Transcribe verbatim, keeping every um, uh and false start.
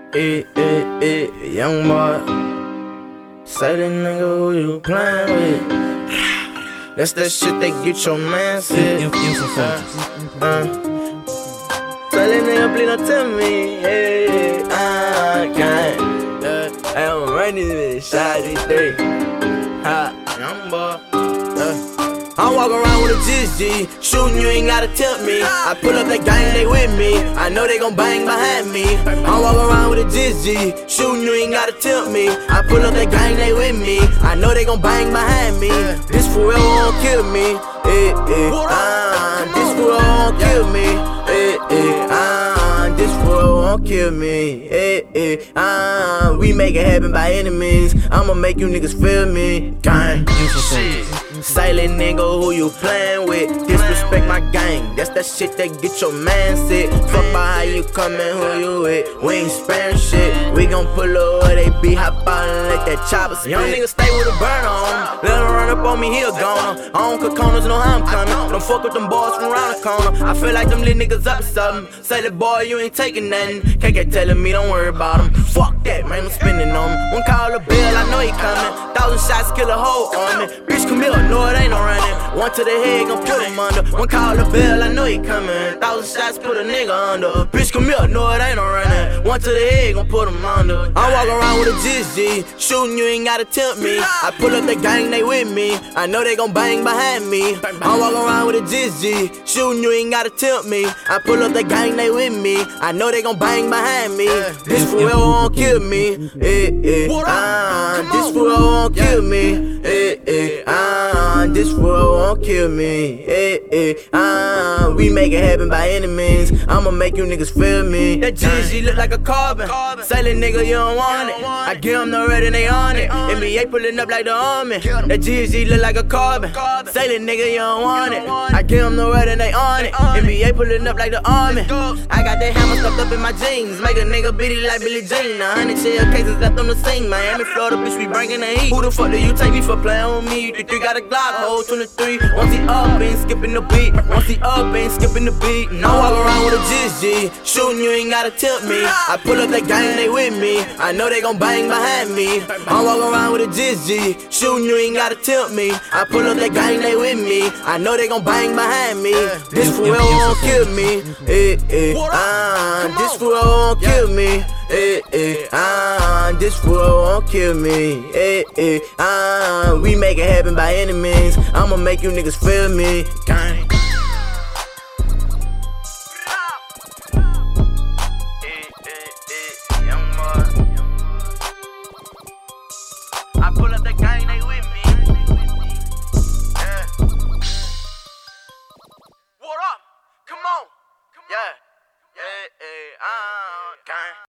Eh, eh, eh, young boy. Say the nigga who you playing with. That's that shit that get your man sick. Uh, uh. Tell that nigga please don't tell me. Hey, I can't. Uh, I'm running with shawty three. Ha, young boy. Uh. I'm walking around with a G, shooting you ain't gotta tempt me. I pull up that gang, they with me. I know they gon' bang behind me. I'm walking around with a G, shooting you ain't gotta tempt me. I pull up that gang, they with me. I know they gon' bang behind me. This forever won't kill me. Eh, eh, ah, this forever won't kill me. Eh, eh, ah, this forever won't kill me. Eh, eh, ah, we make it happen by any means. I'ma make you niggas feel me. Gang. Shit. Silent nigga who you playin' with. Disrespect my gang, that's that shit that get your man sick. Fuck by how you comin', who you with. We ain't sparing shit. We gon' pull up where they be, hop out and let that chopper spit. Young nigga stay with a burner on. Let him run up on me, he a goner. I don't cook corners, know how I'm coming. Don't fuck with them boys from around the corner. I feel like them little niggas up to something. Say the boy, you ain't taking nothing. Can't get telling me, don't worry about him. Fuck that, man, I'm spinning on him. One call a bill, I know he coming. Thousand shots, kill a hole on me. Bitch, come here, no, it ain't no running. One to the head, gon' put him under. One call the bell, I know he coming. Thousand shots, put a nigga under. Bitch, come here, no, it ain't no running. One to the head, gon' put him under. I walk around with a G, shooting you ain't gotta tempt me. I pull up the gang, they with me. I know they gon' bang behind me. I walk around with a G, shooting you ain't gotta tempt me. I pull up the gang, they with me. I know they gon' bang behind me. This forever won't kill me. Eh, eh, ah, this forever won't kill me. Eh, eh, ah, this forever won't kill me. Eh, eh, ah, we make it happen by any means. I'ma make you niggas feel me. That G look like a carbon. Silent nigga, you don't want it. I give them the red and they on it. N B A pulling up like the army. That G look like a carbon. Silent nigga, you don't want it. I give them the red and they on it. N B A pulling up like the army. I got that hammer stuffed up in my jeans. Make a nigga beat it like Billie Jean. A hundred shell cases left on the scene. Miami, Florida, bitch, we bringing the heat. Who the fuck do you take me for playing with me? You think you got a Glock, hold twenty-three. Once he up, ain't skipping the beat. Once he up, ain't skipping the beat. No, I walk around with a G, shooting you ain't gotta tempt me. I pull up that gang, they with me. I know they gon' bang behind me. I walk around with a G, shooting you ain't gotta tempt me. I pull up that gang, they with me. I know they gon' bang behind me. This forever won't kill me. Eh, eh, ah, this forever won't kill me. Eh, eh, ah, this forever won't kill me. Eh, eh, ah, we make it happen by any means. I'ma make you niggas feel me. Gang.